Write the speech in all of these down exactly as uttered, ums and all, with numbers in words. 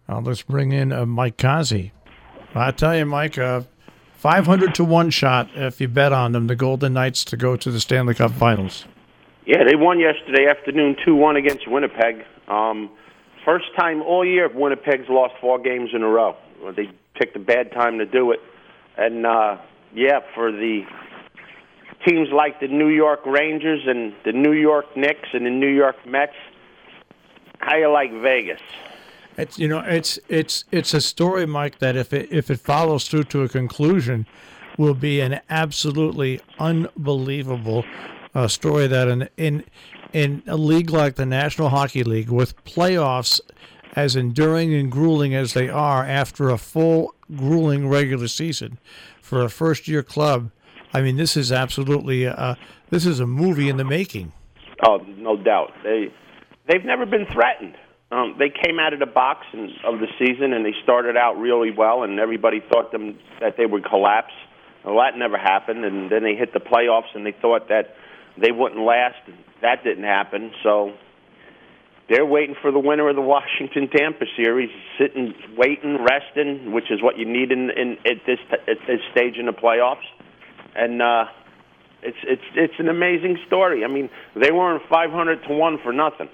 Uh, let's bring in uh, Mike Kazi. I tell you, Mike, uh, five hundred to one shot if you bet on them, the Golden Knights to go to the Stanley Cup Finals. Yeah, they won yesterday afternoon two one against Winnipeg. Um, first time all year Winnipeg's lost four games in a row. They picked a bad time to do it. And, uh, yeah, for the teams like the New York Rangers and the New York Knicks and the New York Mets, how you like Vegas? It's you know it's it's it's a story, Mike, that if it if it follows through to a conclusion, will be an absolutely unbelievable uh, story. That in in in a league like the National Hockey League, with playoffs as enduring and grueling as they are after a full grueling regular season for a first year club, I mean this is absolutely uh, this is a movie in the making. Oh, no doubt. They they've never been threatened. Um, they came out of the box in, of the season, and they started out really well, and everybody thought them that they would collapse. Well, that never happened, and then they hit the playoffs, and they thought that they wouldn't last. That didn't happen, so they're waiting for the winner of the Washington-Tampa series, sitting, waiting, resting, which is what you need in, in at this at this stage in the playoffs. And uh, it's it's it's an amazing story. I mean, they weren't five hundred to one for nothing.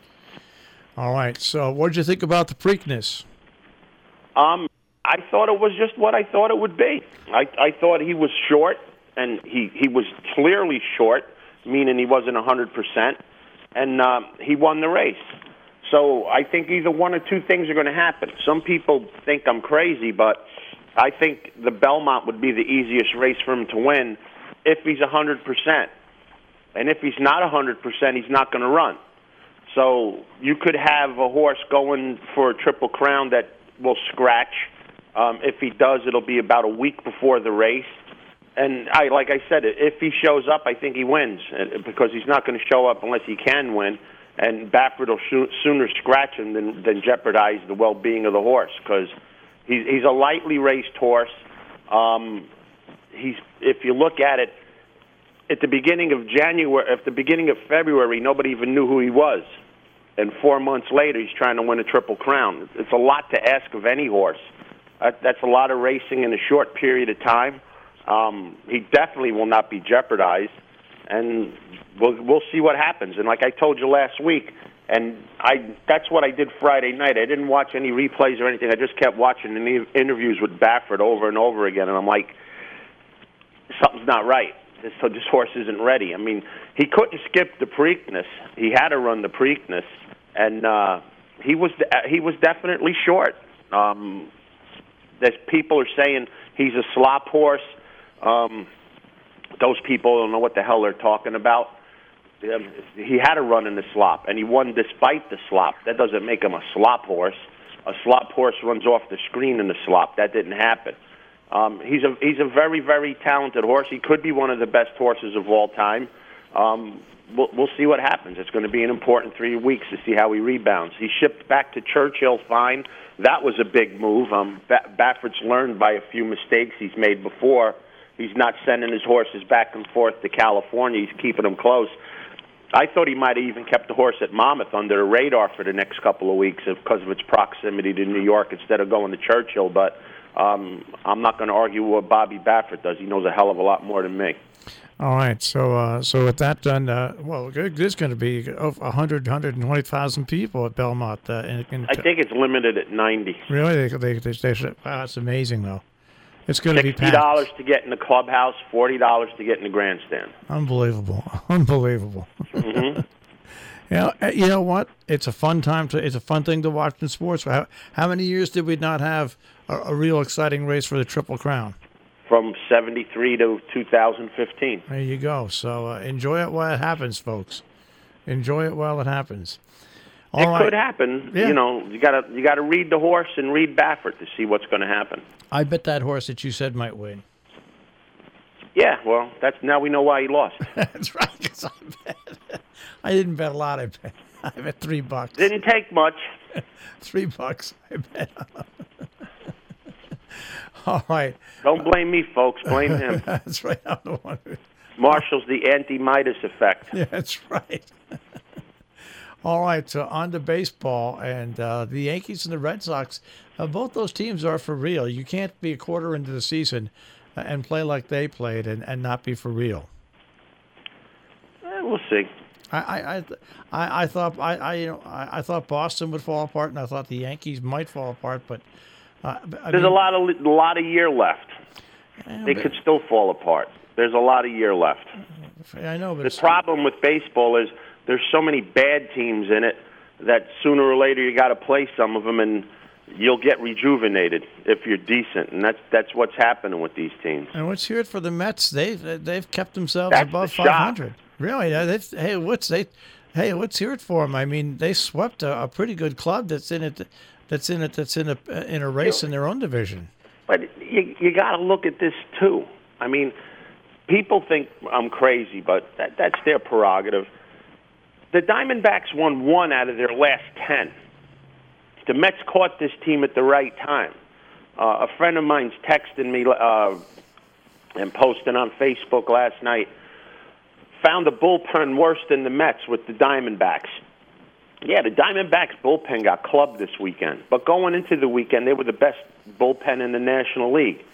All right. So, what did you think about the Preakness? Um, I thought it was just what I thought it would be. I I thought he was short, and he he was clearly short, meaning he wasn't a hundred percent, and um, he won the race. So I think either one or two things are going to happen. Some people think I'm crazy, but I think the Belmont would be the easiest race for him to win if he's a hundred percent, and if he's not a hundred percent, he's not going to run. So you could have a horse going for a Triple Crown that will scratch. Um, if he does, it'll be about a week before the race. And I, like I said, if he shows up, I think he wins because he's not going to show up unless he can win. And Baffert will sh- sooner scratch him than, than jeopardize the well-being of the horse because he's, he's a lightly raced horse. Um, he's, if you look at it, at the beginning of January, at the beginning of February, nobody even knew who he was. And four months later, he's trying to win a Triple Crown. It's a lot to ask of any horse. Uh, that's a lot of racing in a short period of time. Um, he definitely will not be jeopardized, and we'll we'll see what happens. And like I told you last week, and I that's what I did Friday night. I didn't watch any replays or anything. I just kept watching the interviews with Baffert over and over again, and I'm like, something's not right. So this horse isn't ready. I mean, he couldn't skip the Preakness. He had to run the Preakness, and uh, he was he was definitely short. Um, there's people are saying he's a slop horse. Um, those people don't know what the hell they're talking about. He had to run in the slop, and he won despite the slop. That doesn't make him a slop horse. A slop horse runs off the screen in the slop. That didn't happen. Um, he's a he's a very, very talented horse. He could be one of the best horses of all time. Um, we'll, we'll see what happens. It's going to be an important three weeks to see how he rebounds. He shipped back to Churchill fine. That was a big move. Um, ba- Baffert's learned by a few mistakes he's made before. He's not sending his horses back and forth to California. He's keeping them close. I thought he might have even kept the horse at Monmouth under the radar for the next couple of weeks because of its proximity to New York instead of going to Churchill, but Um, I'm not going to argue what Bobby Baffert does. He knows a hell of a lot more than me. All right. So uh, so with that done, uh, well, there's going to be one hundred, one hundred twenty thousand people at Belmont. Uh, in, in I think it's limited at ninety. Really? They, they, they, they should, wow, that's amazing, though. It's going to be packed. sixty dollars to get in the clubhouse, forty dollars to get in the grandstand. Unbelievable. Unbelievable. Mm-hmm. You know, you know what? It's a fun time to. It's a fun thing to watch in sports. How, how many years did we not have a, a real exciting race for the Triple Crown? From seventy-three to two thousand fifteen. There you go. So uh, enjoy it while it happens, folks. Enjoy it while it happens. All it right. could happen. Yeah. You know, you gotta you gotta read the horse and read Baffert to see what's going to happen. I bet that horse that you said might win. Yeah, well, that's now we know why he lost. That's right. 'Cause I bet. I didn't bet a lot. I bet. I bet three bucks. Didn't take much. Three bucks. I bet. All right. Don't blame me, folks. Blame him. That's right. I'm the one. Who... Marshall's the anti-Midas effect. Yeah, that's right. All right, so on to baseball, and uh, the Yankees and the Red Sox. Uh, both those teams are for real. You can't be a quarter into the season uh, and play like they played and, and not be for real. Eh, we'll see. I, I, I, I I thought I, I you know I, I thought Boston would fall apart, and I thought the Yankees might fall apart, but uh, I there's mean, a lot of a lot of year left. yeah, They but- could still fall apart. There's a lot of year left. I know, but The it's, problem with baseball is there's so many bad teams in it that sooner or later you got to play some of them, and you'll get rejuvenated if you're decent, and that's that's what's happening with these teams. and let's hear it for the Mets. They've they've kept themselves That's above the shock. five hundred. Really? Uh, They've, hey, what's they? Hey, let's hear it for them. I mean, they swept a, a pretty good club that's in it. That's in it. That's in a in a race in their own division. But you you got to look at this too. I mean, people think I'm crazy, but that, that's their prerogative. The Diamondbacks won one out of their last ten. The Mets caught this team at the right time. Uh, a friend of mine's texting me uh, and posting on Facebook last night, found the bullpen worse than the Mets with the Diamondbacks. Yeah, the Diamondbacks bullpen got clubbed this weekend, but going into the weekend, they were the best bullpen in the National League.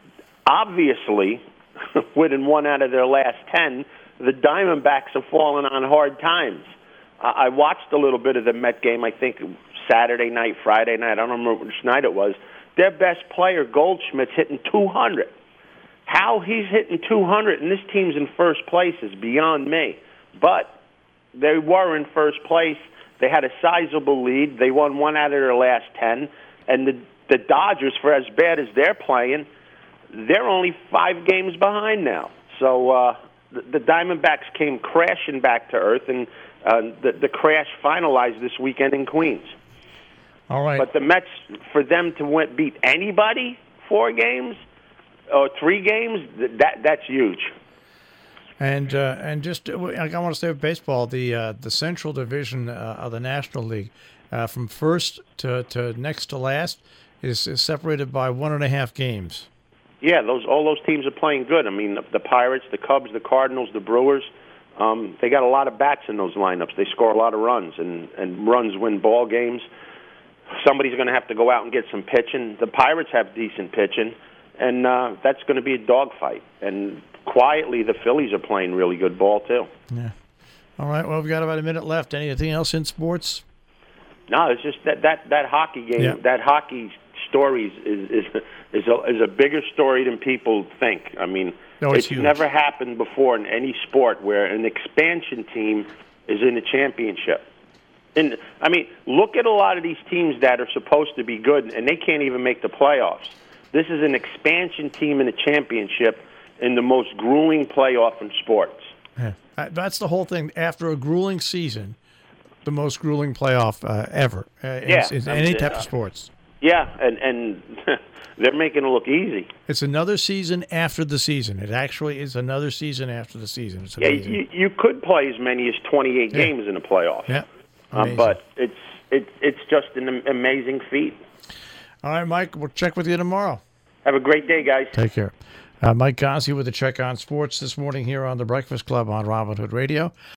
Obviously, winning one out of their last ten, the Diamondbacks have fallen on hard times. Uh, I watched a little bit of the Met game, I think Saturday night, Friday night, I don't remember which night it was. Their best player, Goldschmidt's hitting two hundred. How he's hitting two hundred and this team's in first place is beyond me. But they were in first place. They had a sizable lead. They won one out of their last ten. And the, the Dodgers, for as bad as they're playing, they're only five games behind now. So uh, the, the Diamondbacks came crashing back to earth, and uh, the, the crash finalized this weekend in Queens. All right. But the Mets, for them to win, beat anybody four games or three games, that that's huge. And uh, and just uh, I want to stay with baseball. The uh, the Central Division uh, of the National League, uh, from first to, to next to last, is, is separated by one and a half games. Yeah, those all those teams are playing good. I mean, the, the Pirates, the Cubs, the Cardinals, the Brewers. Um, they got a lot of bats in those lineups. They score a lot of runs, and, and runs win ball games. Somebody's going to have to go out and get some pitching. The Pirates have decent pitching, and uh, that's going to be a dogfight. And quietly, the Phillies are playing really good ball too. Yeah. All right. Well, we've got about a minute left. Anything else in sports? No, it's just that that, that hockey game, Yeah. that hockey story is is is a, is a bigger story than people think. I mean, No, it's it's huge. never happened before in any sport where an expansion team is in a championship. And I mean, look at a lot of these teams that are supposed to be good, and they can't even make the playoffs. This is an expansion team in a championship in the most grueling playoff in sports. Yeah. Uh, That's the whole thing. After a grueling season, the most grueling playoff uh, ever uh, in, Yeah. in I any mean, type uh, of sports. Yeah, and and they're making it look easy. It's another season after the season. It actually is another season after the season. It's Yeah, amazing. you, you could play as many as twenty-eight Yeah. games in a playoff. Yeah. Um, Amazing. but it's it, it's just an am- amazing feat. All right, Mike, we'll check with you tomorrow. Have a great day, guys. Take care. Uh, Mike Gossi with a check on sports this morning here on the Breakfast Club on Robin Hood Radio.